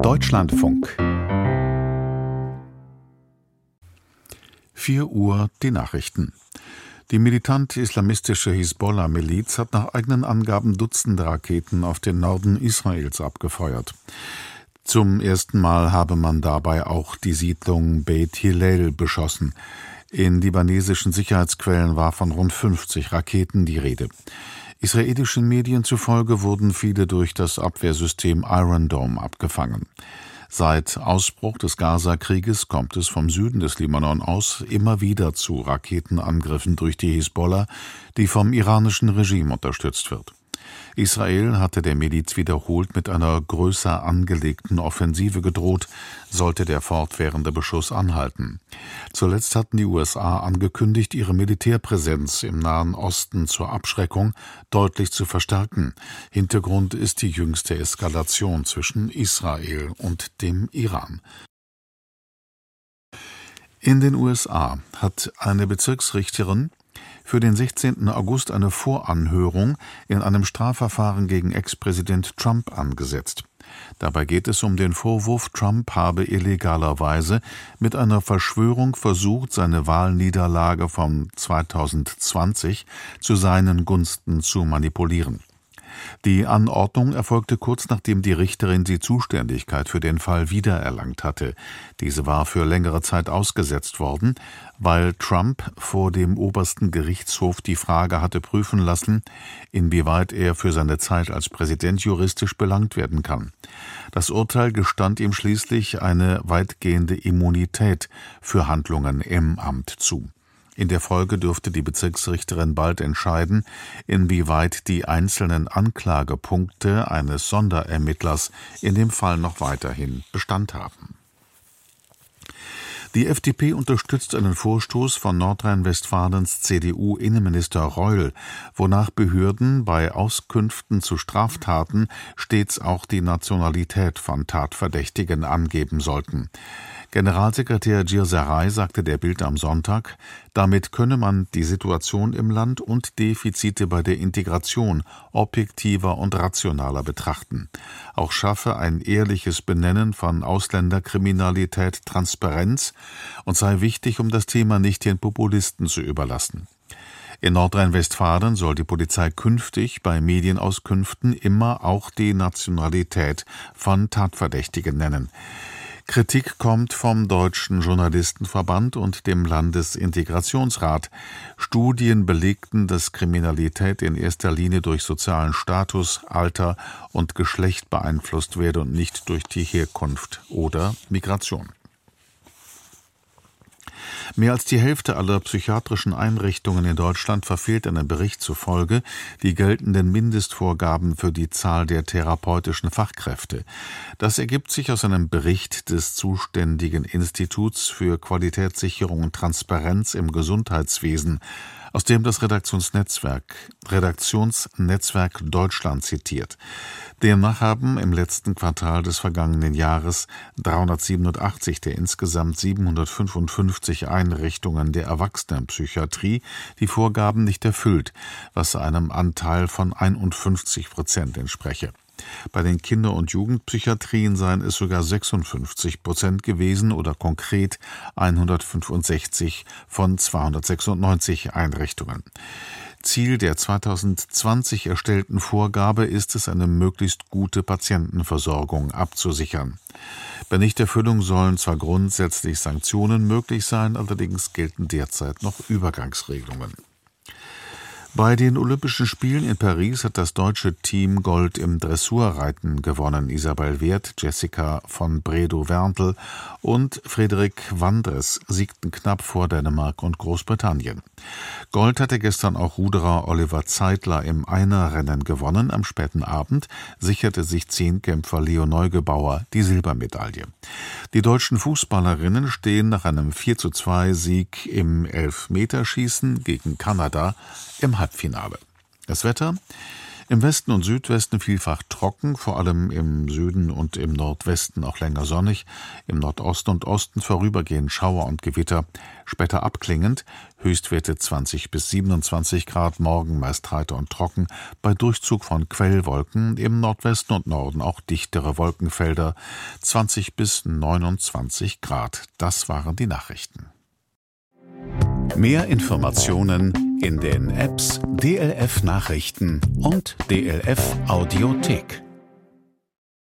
Deutschlandfunk. 4 Uhr die Nachrichten. Die militant-islamistische Hisbollah-Miliz hat nach eigenen Angaben Dutzende Raketen auf den Norden Israels abgefeuert. Zum ersten Mal habe man dabei auch die Siedlung Beit Hillel beschossen. In libanesischen Sicherheitsquellen war von rund 50 Raketen die Rede. Israelischen Medien zufolge wurden viele durch das Abwehrsystem Iron Dome abgefangen. Seit Ausbruch des Gaza-Krieges kommt es vom Süden des Libanon aus immer wieder zu Raketenangriffen durch die Hisbollah, die vom iranischen Regime unterstützt wird. Israel hatte der Miliz wiederholt mit einer größer angelegten Offensive gedroht, sollte der fortwährende Beschuss anhalten. Zuletzt hatten die USA angekündigt, ihre Militärpräsenz im Nahen Osten zur Abschreckung deutlich zu verstärken. Hintergrund ist die jüngste Eskalation zwischen Israel und dem Iran. In den USA hat eine Bezirksrichterin für den 16. August eine Voranhörung in einem Strafverfahren gegen Ex-Präsident Trump angesetzt. Dabei geht es um den Vorwurf, Trump habe illegalerweise mit einer Verschwörung versucht, seine Wahlniederlage von 2020 zu seinen Gunsten zu manipulieren. Die Anordnung erfolgte kurz nachdem die Richterin die Zuständigkeit für den Fall wiedererlangt hatte. Diese war für längere Zeit ausgesetzt worden, weil Trump vor dem obersten Gerichtshof die Frage hatte prüfen lassen, inwieweit er für seine Zeit als Präsident juristisch belangt werden kann. Das Urteil gestand ihm schließlich eine weitgehende Immunität für Handlungen im Amt zu. In der Folge dürfte die Bezirksrichterin bald entscheiden, inwieweit die einzelnen Anklagepunkte eines Sonderermittlers in dem Fall noch weiterhin Bestand haben. Die FDP unterstützt einen Vorstoß von Nordrhein-Westfalens CDU-Innenminister Reul, wonach Behörden bei Auskünften zu Straftaten stets auch die Nationalität von Tatverdächtigen angeben sollten. Generalsekretär Gierserei sagte der Bild am Sonntag, damit könne man die Situation im Land und Defizite bei der Integration objektiver und rationaler betrachten. Auch schaffe ein ehrliches Benennen von Ausländerkriminalität Transparenz und sei wichtig, um das Thema nicht den Populisten zu überlassen. In Nordrhein-Westfalen soll die Polizei künftig bei Medienauskünften immer auch die Nationalität von Tatverdächtigen nennen. Kritik kommt vom Deutschen Journalistenverband und dem Landesintegrationsrat. Studien belegten, dass Kriminalität in erster Linie durch sozialen Status, Alter und Geschlecht beeinflusst werde und nicht durch die Herkunft oder Migration. Mehr als die Hälfte aller psychiatrischen Einrichtungen in Deutschland verfehlt einem Bericht zufolge die geltenden Mindestvorgaben für die Zahl der therapeutischen Fachkräfte. Das ergibt sich aus einem Bericht des zuständigen Instituts für Qualitätssicherung und Transparenz im Gesundheitswesen, aus dem das Redaktionsnetzwerk Deutschland zitiert. Demnach haben im letzten Quartal des vergangenen Jahres 387 der insgesamt 755 Einrichtungen der Erwachsenenpsychiatrie die Vorgaben nicht erfüllt, was einem Anteil von 51% entspreche. Bei den Kinder- und Jugendpsychiatrien seien es sogar 56% gewesen oder konkret 165 von 296 Einrichtungen. Ziel der 2020 erstellten Vorgabe ist es, eine möglichst gute Patientenversorgung abzusichern. Bei Nichterfüllung sollen zwar grundsätzlich Sanktionen möglich sein, allerdings gelten derzeit noch Übergangsregelungen. Bei den Olympischen Spielen in Paris hat das deutsche Team Gold im Dressurreiten gewonnen. Isabel Werth, Jessica von Bredow-Werntel und Frederik Wandres siegten knapp vor Dänemark und Großbritannien. Gold hatte gestern auch Ruderer Oliver Zeitler im Einerrennen gewonnen. Am späten Abend sicherte sich Zehnkämpfer Leo Neugebauer die Silbermedaille. Die deutschen Fußballerinnen stehen nach einem 4:2-Sieg im Elfmeterschießen gegen Kanada im Halbfinale. Das Wetter: Im Westen und Südwesten vielfach trocken, vor allem im Süden und im Nordwesten auch länger sonnig, im Nordosten und Osten vorübergehend Schauer und Gewitter, später abklingend, Höchstwerte 20 bis 27 Grad, morgen meist heiter und trocken, bei Durchzug von Quellwolken, im Nordwesten und Norden auch dichtere Wolkenfelder, 20 bis 29 Grad. Das waren die Nachrichten. Mehr Informationen in den Apps DLF Nachrichten und DLF Audiothek.